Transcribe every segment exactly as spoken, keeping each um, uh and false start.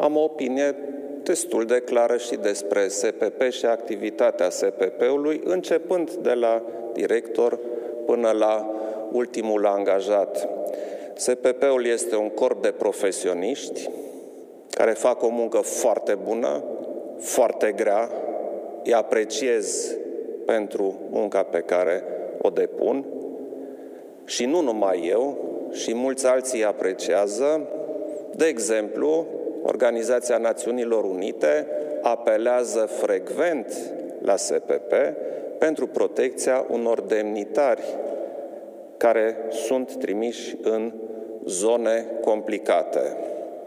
am o opinie destul de clară și despre S P P și activitatea S P P-ului, începând de la director până la ultimul angajat. S P P-ul este un corp de profesioniști care fac o muncă foarte bună, foarte grea, îi apreciez pentru munca pe care o depun și nu numai eu, și mulți alții îi apreciază. De exemplu, Organizația Națiunilor Unite apelează frecvent la S P P pentru protecția unor demnitari care sunt trimiși în zone complicate.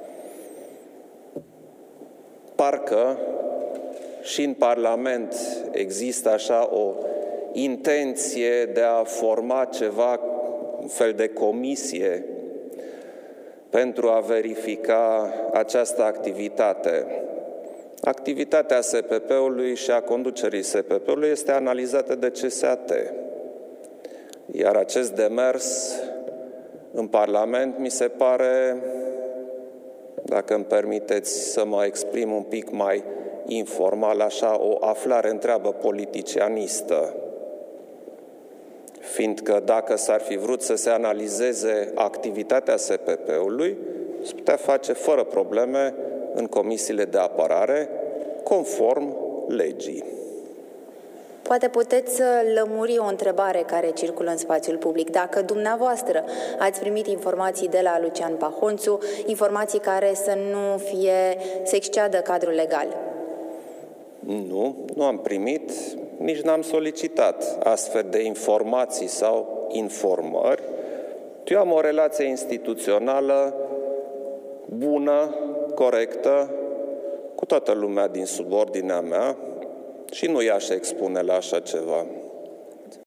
Parcă și în Parlament există așa o intenție de a forma ceva, un fel de comisie pentru a verifica această activitate. Activitatea S P P-ului și a conducerii S P P-ului este analizată de C S A T. Iar acest demers în Parlament mi se pare, dacă îmi permiteți să mă exprim un pic mai informal, așa o aflare întreabă politicianistă. Fiindcă dacă s-ar fi vrut să se analizeze activitatea S P P-ului, se putea face fără probleme în comisiile de apărare, conform legii. Poate puteți lămuri o întrebare care circulă în spațiul public. Dacă dumneavoastră ați primit informații de la Lucian Pahonțu, informații care să nu fie, să exceadă cadrul legal? Nu, nu am primit, nici n-am solicitat astfel de informații sau informări. Eu am o relație instituțională bună, corectă, cu toată lumea din subordinea mea și nu i-aș expune la așa ceva.